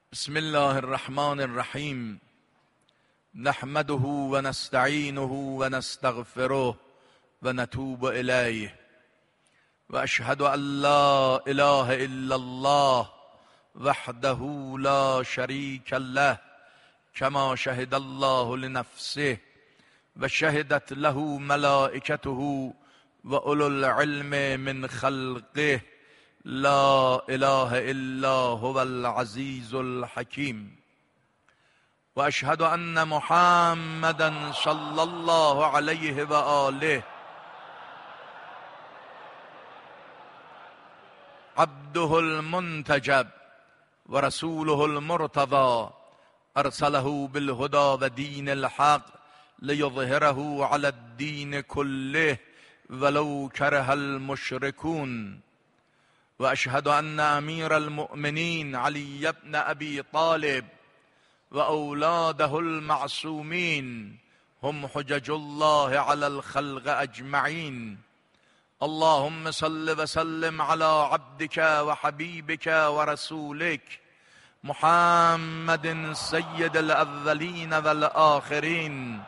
بسم الله الرحمن الرحیم. نحمده و نستعینه و نستغفره و نتوب الیه و اشهد ان لا اله الا الله وحده لا شریک له کما شهد الله لنفسه و شهدت له ملائکته و اولو العلم من خلقه لا اله الا هو العزیز الحکیم و اشهد ان محمدا صلی الله علیه و آله عبده المنتجب و رسوله المرتضى ارسله بالهدى و دین الحق لیظهره علی الدین كله ولو كره المشركون و اشهد ان امیر المؤمنین علی بن ابی طالب و اولاده المعصومین هم حجج الله علی الخلق اجمعین. اللهم صل وسلم على عبدك وحبيبك ورسولك محمد سيد الأولين والآخرين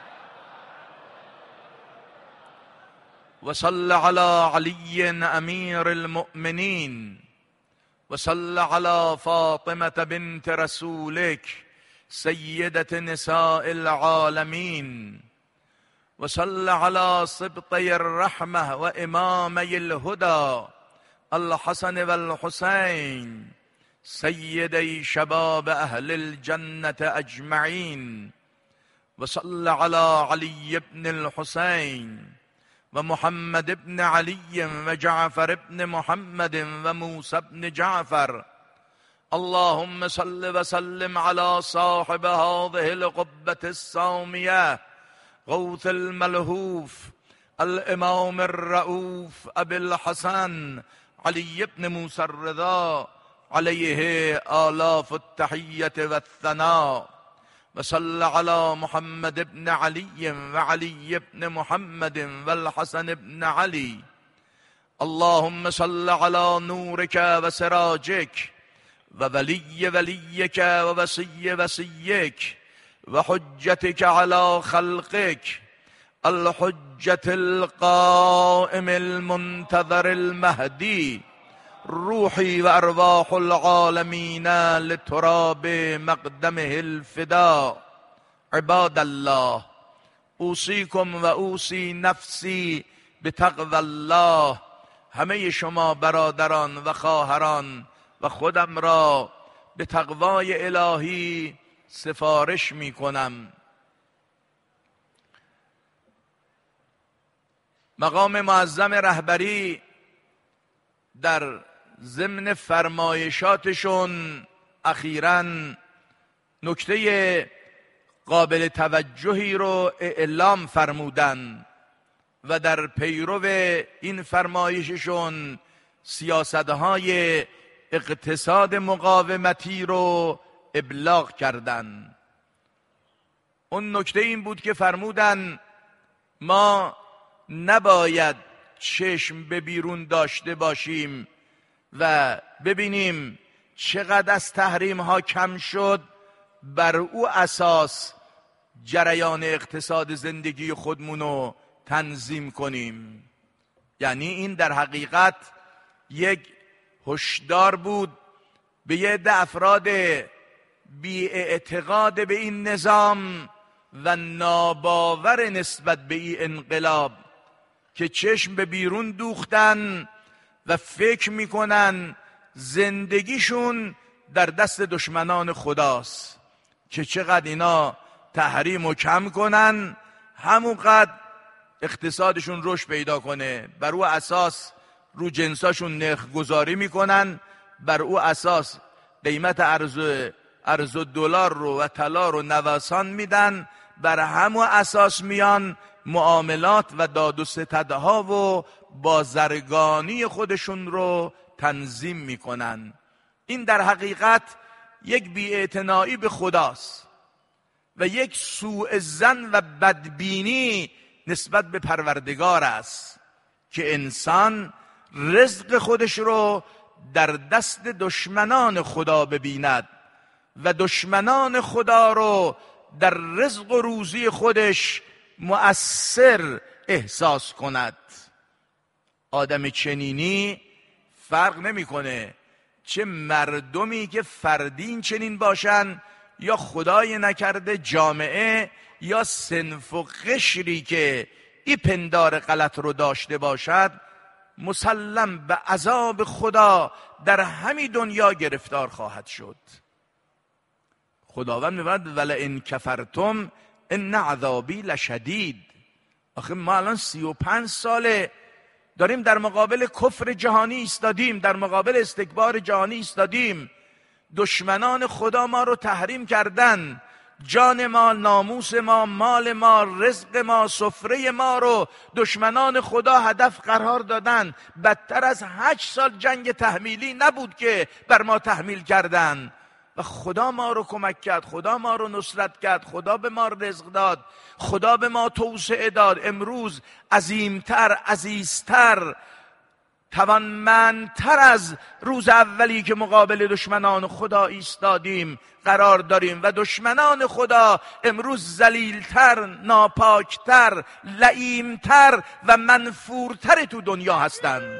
وصل على علي أمير المؤمنين وصل على فاطمة بنت رسولك سيدة نساء العالمين وصل على سبطي الرحمة وإمامي الهدى الحسن والحسين سيدي شباب أهل الجنة أجمعين وصل على علي بن الحسين ومحمد بن علي وجعفر بن محمد وموسى بن جعفر. اللهم صل وسلم على صاحب هذه القبة السامية غوث الملهوف الامام الرؤوف ابي الحسن علي بن موسى الرضا عليه آلاف التحية والثناء وصل على محمد بن علي وعلي بن محمد والحسن بن علي. اللهم صل على نورك وسراجك وولي وليك ووصي وصيك وحجتك على خلقك الحجة القائم المنتظر المهدي روحي وأرواح العالمين لتراب مقدمه الفداء. عباد الله اوصيكم و اوصي نفسی بتقوى الله. همه شما برادران و خواهران و خودم را به تقوای الهی سفارش می کنم. مقام معظم رهبری در ضمن فرمایشاتشون اخیراً نکته قابل توجهی رو اعلام فرمودن و در پیرو این فرمایششون سیاستهای اقتصاد مقاومتی رو ابلاغ کردن. اون نکته این بود که فرمودن ما نباید چشم به بیرون داشته باشیم و ببینیم چقدر از تحریم ها کم شد بر او اساس جریان اقتصاد زندگی خودمونو تنظیم کنیم. یعنی این در حقیقت یک هشدار بود به یه عده افراد بی اعتقاد به این نظام و ناباور نسبت به این انقلاب که چشم به بیرون دوختن و فکر میکنن زندگیشون در دست دشمنان خداست که چقدر اینا تحریم رو کم کنن همونقدر اقتصادشون رشد پیدا کنه. بر او اساس رو جنساشون نرخ گذاری میکنن، بر او اساس قیمت ارز دلار رو و طلا رو نوسان میدن، بر همون اساس میان معاملات و داد و ستدها و بازرگانی خودشون رو تنظیم میکنن. این در حقیقت یک بی‌اعتنایی به خداست و یک سوء ظن و بدبینی نسبت به پروردگار است که انسان رزق خودش رو در دست دشمنان خدا ببیند و دشمنان خدا رو در رزق و روزی خودش مؤثر احساس کند. آدم چنینی فرق نمیکنه چه مردمی که فردین چنین باشن یا خدای نکرده جامعه یا صنف و قشری که این پندار غلط رو داشته باشد، مسلم به عذاب خدا در همین دنیا گرفتار خواهد شد. خداوند می‌فرماید ولئن کفرتم ان عذابی لشدید. آخه ما الان 35 ساله داریم در مقابل کفر جهانی ایستادیم، در مقابل استکبار جهانی ایستادیم. دشمنان خدا ما رو تحریم کردن، جان ما، ناموس ما، مال ما، رزق ما، سفره ما رو دشمنان خدا هدف قرار دادن. بدتر از 8 سال جنگ تحمیلی نبود که بر ما تحمیل کردن و خدا ما رو کمک کرد، خدا ما رو نصرت کرد، خدا به ما رزق داد، خدا به ما توسعه داد. امروز عظیمتر، عزیزتر، توانمندتر از روز اولی که مقابل دشمنان خدا ایستادیم قرار داریم و دشمنان خدا امروز ذلیلتر، ناپاکتر، لئیمتر و منفورتر تو دنیا هستند.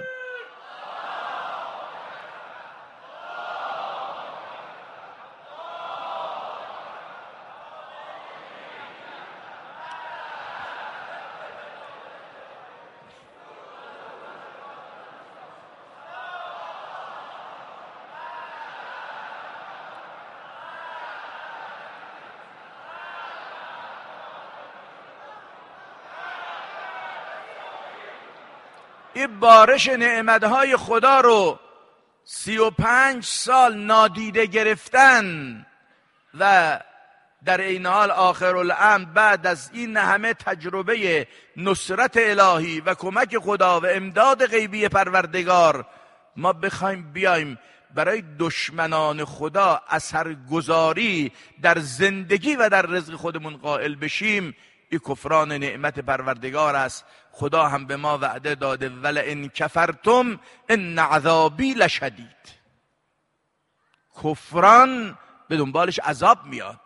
این بارش نعمتهای خدا رو 35 سال نادیده گرفتن و در این حال آخرالامر بعد از این همه تجربه نصرت الهی و کمک خدا و امداد غیبی پروردگار ما بخوایم بیایم برای دشمنان خدا اثرگذاری در زندگی و در رزق خودمون قائل بشیم، این کفران نعمت پروردگار است. خدا هم به ما وعده داده ولئن کفرتم ان عذابی لشدید. کفران به دنبالش عذاب میاد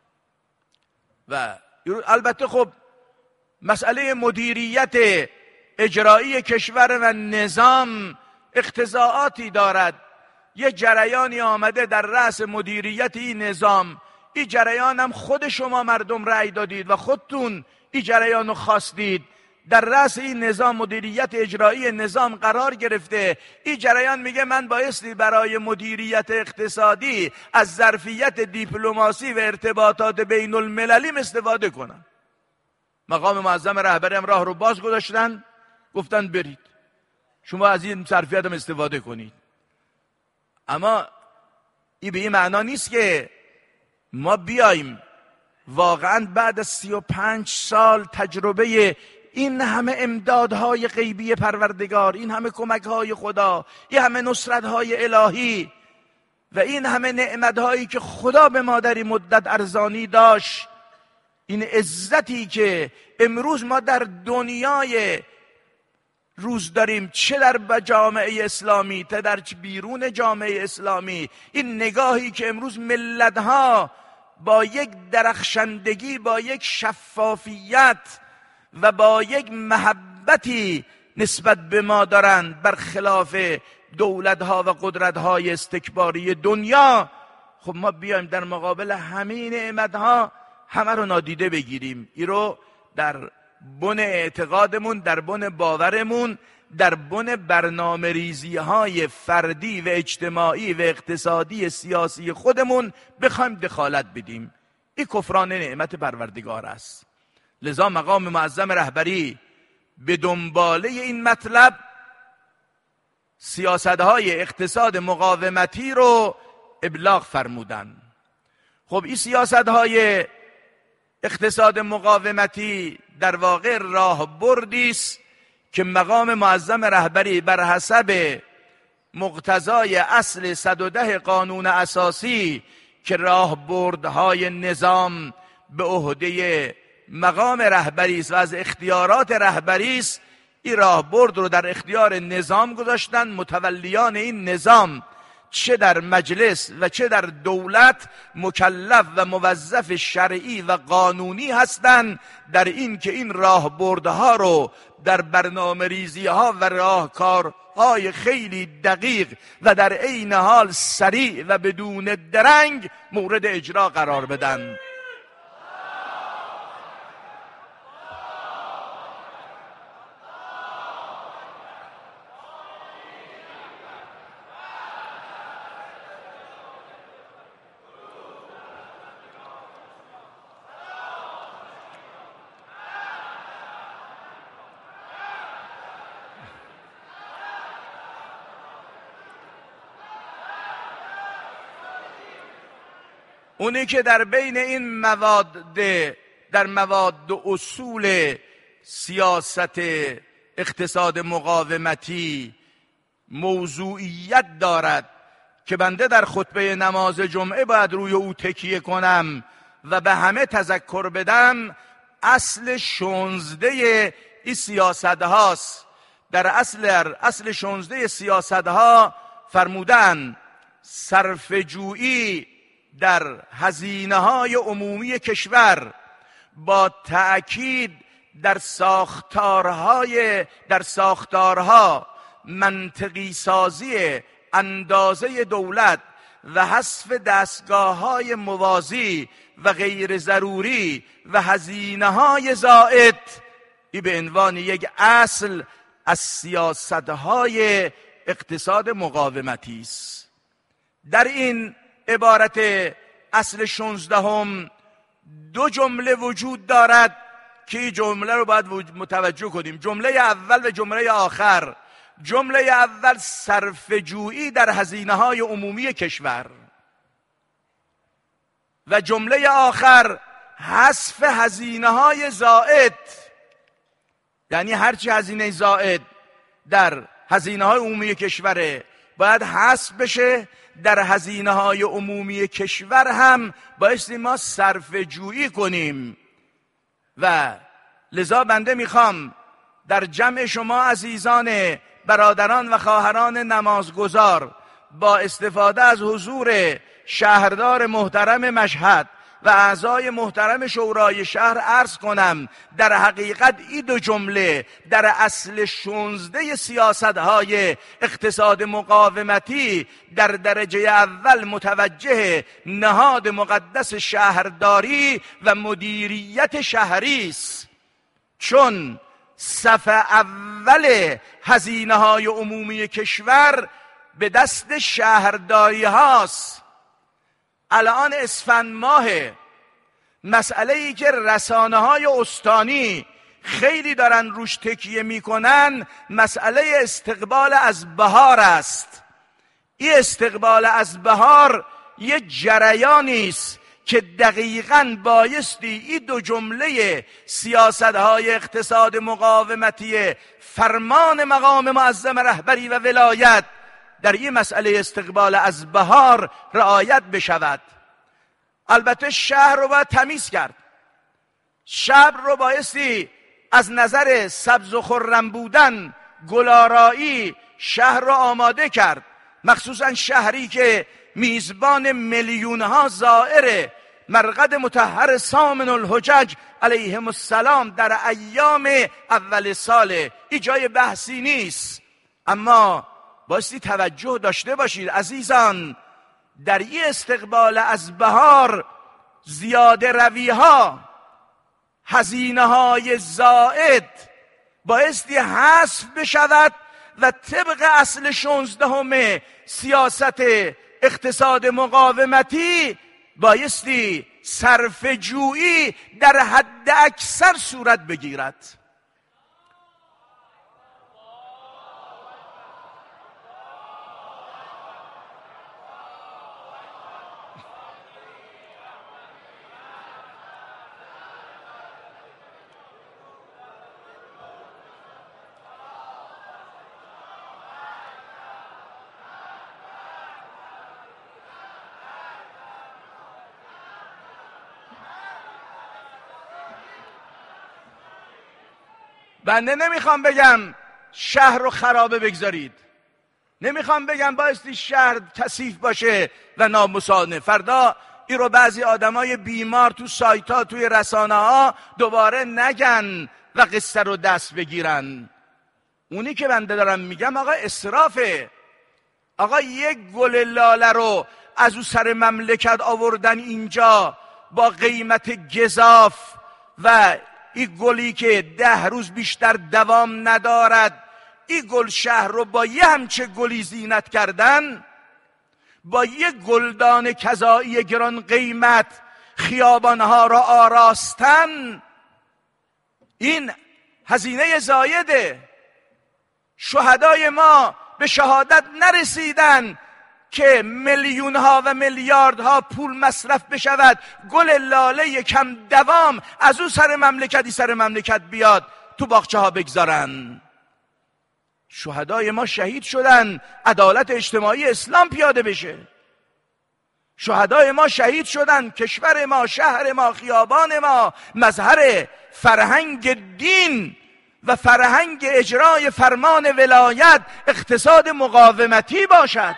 و البته خب مسئله مدیریت اجرایی کشور و نظام اقتضاعاتی دارد. یه جریانی آمده در رأس مدیریت این نظام، این جریان هم خود شما مردم رأی دادید و خودتون این جریان رو خواستید. در رأس این نظام مدیریت اجرایی نظام قرار گرفته. این جریان میگه من بایستی برای مدیریت اقتصادی از ظرفیت دیپلماسی و ارتباطات بین المللیم استفاده کنم. مقام معظم رهبری هم راه رو باز گذاشتن، گفتن برید شما از این ظرفیت هم استفاده کنید. اما این به این معنا نیست که ما بیایم واقعا بعد از 35 سال تجربه این همه امدادهای غیبی پروردگار، این همه کمکهای خدا، این همه نصرتهای الهی و این همه نعمتهایی که خدا به ما در این مدت ارزانی داشت، این عزتی که امروز ما در دنیای روز داریم، چه در جامعه اسلامی تا در بیرون جامعه اسلامی، این نگاهی که امروز ملت‌ها با یک درخشندگی، با یک شفافیت و با یک محبتی نسبت به ما دارند برخلاف دولت‌ها و قدرت‌های استکباری دنیا، خب ما بیایم در مقابل همین نعمت‌ها همه رو نادیده بگیریم. این رو در بن اعتقادمون، در بن باورمون، در بن برنامه ریزی های فردی و اجتماعی و اقتصادی سیاسی خودمون بخوایم دخالت بدیم. این کفران نعمت پروردگار است. لذا مقام معظم رهبری به دنباله این مطلب سیاست‌های اقتصاد مقاومتی رو ابلاغ فرمودن. خب این سیاست‌های اقتصاد مقاومتی در واقع راه بردی است که مقام معظم رهبری بر حسب مقتضای اصل 110 قانون اساسی که راهبردهای نظام به عهده مقام رهبری است و از اختیارات رهبری است، این راهبرد رو در اختیار نظام گذاشتن. متولیان این نظام چه در مجلس و چه در دولت مکلف و موظف شرعی و قانونی هستند در این که این راهبردها رو در برنامه ریزی ها و راهکارهای خیلی دقیق و در عین حال سریع و بدون درنگ مورد اجرا قرار بدن. اونی که در بین این مواد و اصول سیاست اقتصاد مقاومتی موضوعیت دارد که بنده در خطبه نماز جمعه باید روی او تکیه کنم و به همه تذکر بدم، اصل 16 این سیاست هاست. در اصل 16 سیاست ها فرمودن صرفه‌جویی در هزینه های عمومی کشور با تأکید در ساختارها منطقی سازی اندازه دولت و حذف دستگاه‌های موازی و غیر ضروری و هزینه‌های زائد، این به عنوان یک اصل از سیاست‌های اقتصاد مقاومتی است. در این عبارت اصل 16 دو جمله وجود دارد که این جمله رو باید متوجه کنیم. جمله اول و جمله آخر. جمله اول صرفه‌جویی در هزینه‌های عمومی کشور و جمله آخر حذف هزینه‌های زائد، یعنی هرچی هزینه زائد در هزینه‌های عمومی کشوره باید حذف بشه. در هزینه‌های عمومی کشور هم بایستی ما صرفه‌جویی کنیم و لذا بنده میخوام در جمع شما عزیزان برادران و خواهران نمازگزار با استفاده از حضور شهردار محترم مشهد و اعضای محترم شورای شهر عرض کنم در حقیقت این دو جمله در اصل 16 سیاست‌های اقتصاد مقاومتی در درجه اول متوجه نهاد مقدس شهرداری و مدیریت شهری است، چون صف اول هزینه‌های عمومی کشور به دست شهرداری هاست. الان اسفند ماه، مسئله ای که رسانه های استانی خیلی دارن روش تکیه میکنن مسئله استقبال از بهار است. این استقبال از بهار یه جریانی است که دقیقاً بایستی این دو جمله سیاست‌های اقتصاد مقاومتی فرمان مقام معظم رهبری و ولایت در این مسئله استقبال از بهار رعایت بشود. البته شهر رو باید تمیز کرد. شهر رو بایستی از نظر سبز و خرم بودن، گلارایی شهر رو آماده کرد، مخصوصا شهری که میزبان میلیون ها زائر مرقد مطهر سامن الحجج علیهم السلام در ایام اول سال، این جای بحثی نیست. اما بایستی توجه داشته باشید عزیزان، در این استقبال از بهار زیاده روی ها، هزینه های زائد بایستی حذف بشود و طبق اصل 16 سیاست اقتصاد مقاومتی بایستی صرفه‌جویی در حد اکثر صورت بگیرد. بنده نمیخوام بگم شهر رو خرابه بگذارید، نمیخوام بگم بایستی شهر کثیف باشه و ناموسانه. فردا این رو بعضی آدمای بیمار تو سایت ها، توی رسانه ها دوباره نگن و قصه رو دست بگیرن. اونی که بنده دارم میگم آقا اسرافه. آقا یک گل لاله رو از او سر مملکت آوردن اینجا با قیمت گزاف و این گلی که 10 روز بیشتر دوام ندارد، این گل شهر رو با یه همچه گلی زینت کردن، با یه گلدان کذایی گران قیمت خیابانها را آراستن. این هزینه زایده. شهدای ما به شهادت نرسیدن که میلیونها و میلیاردها پول مصرف بشود گل لاله کم دوام از او سر مملکت بیاد تو باغچه ها بگذارن. شهدای ما شهید شدن عدالت اجتماعی اسلام پیاده بشه. شهدای ما شهید شدن کشور ما، شهر ما، خیابان ما مظهر فرهنگ دین و فرهنگ اجرای فرمان ولایت، اقتصاد مقاومتی باشد.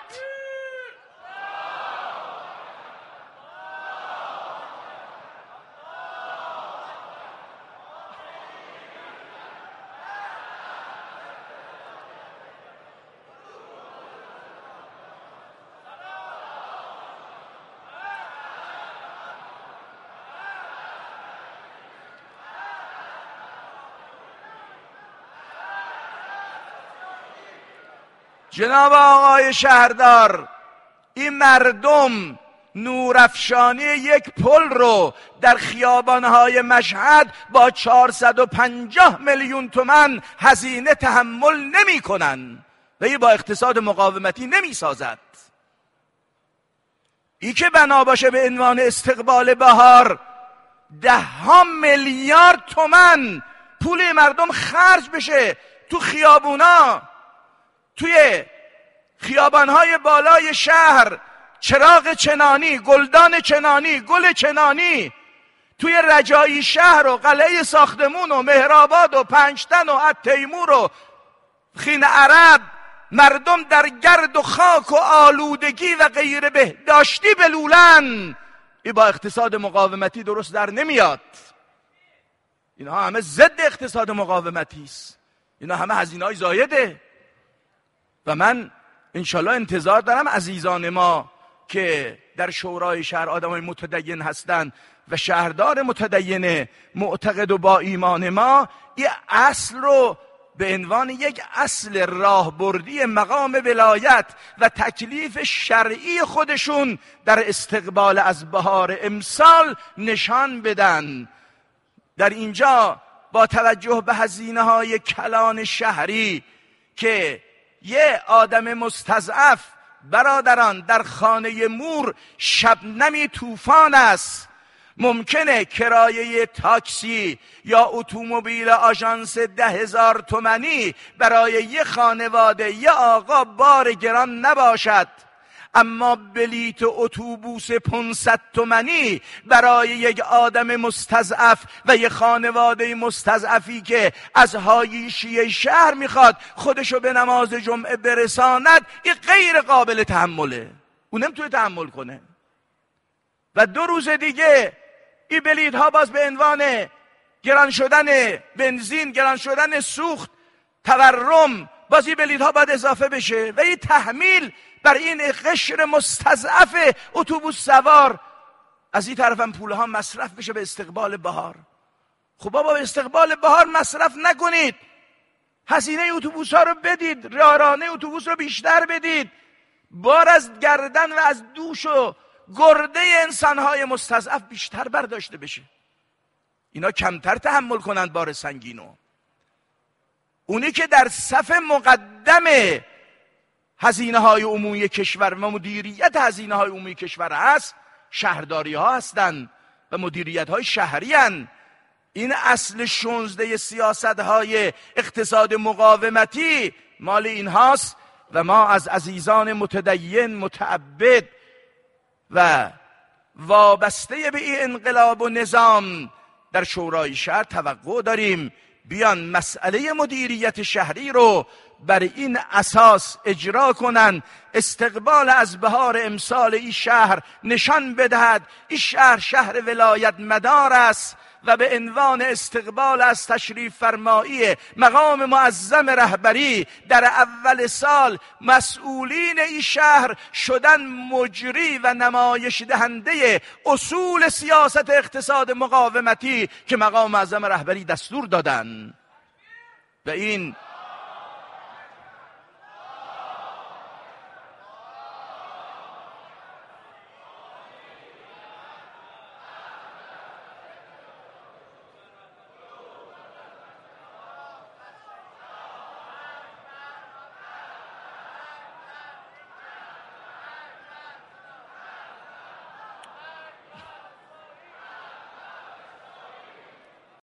جناب آقای شهردار، این مردم نورافشانی یک پل رو در خیابانهای مشهد با 450 میلیون تومان هزینه تحمل نمی کنن و این با اقتصاد مقاومتی نمی سازد. این که بنا باشه به عنوان استقبال بهار 10 میلیارد تومان پول مردم خرج بشه تو خیابونا، توی خیابانهای بالای شهر، چراغ چنانی، گلدان چنانی، گل چنانی، توی رجایی شهر و قلعه ساختمون و مهرآباد و پنجتن و التیمور و خین عرب مردم در گرد و خاک و آلودگی و غیر بهداشتی بلولن. این با اقتصاد مقاومتی درست در نمیاد. اینها همه ضد اقتصاد مقاومتی است. اینها همه هزینه‌های زایده. و من انشالله انتظار دارم عزیزان ما که در شورای شهر آدمای متدین هستند و شهردار متدین معتقد و با ایمان ما این اصل رو به عنوان یک اصل راهبردی مقام ولایت و تکلیف شرعی خودشون در استقبال از بهار امسال نشان بدن. در اینجا با توجه به هزینه‌های کلان شهری که یه آدم مستضعف برادران در خانه مور شبنمی طوفان است، ممکنه کرایه تاکسی یا اتومبیل آژانس 10,000 تومانی برای یه خانواده یه آقا بار گران نباشد، اما بلیت اتوبوس 500 تومانی برای یک آدم مستضعف و یک خانواده مستضعفی که از حاشیه شهر میخواد خودشو به نماز جمعه برساند، این غیر قابل تحمله. اون نمیتونه تحمل کنه. و 2 روز دیگه این بلیت ها باز به عنوان گران شدن بنزین، گران شدن سوخت، تورم، باز این بلیت ها باید اضافه بشه و این تحمیل بر این قشر مستضعف اتوبوس سوار. از این طرف هم پول ها مصرف بشه به استقبال بهار. خب بابا به استقبال بهار مصرف نکنید، هزینه اتوبوس ها رو بدید، راننده اتوبوس رو بیشتر بدید، بار از گردن و از دوش و گرده انسان های مستضعف بیشتر برداشته بشه. اینا کمتر تحمل کنند بار سنگینو. اونی که در صف مقدم هزینه های عمومی کشور و مدیریت هزینه های عمومی کشور هست، شهرداری ها هستند و مدیریت های شهری هستند. این اصل 16 سیاست های اقتصاد مقاومتی مال این هاست و ما از عزیزان متدین متعبد و وابسته به این انقلاب و نظام در شورای شهر توقع داریم بیان مسئله مدیریت شهری رو بر این اساس اجرا کنند. استقبال از بهار امسال این شهر نشان بدهد این شهر شهر ولایت مدار است و به عنوان استقبال از تشریف فرمایی مقام معظم رهبری در اول سال مسئولین این شهر شدن مجری و نمایش دهنده اصول سیاست اقتصاد مقاومتی که مقام معظم رهبری دستور دادن. و این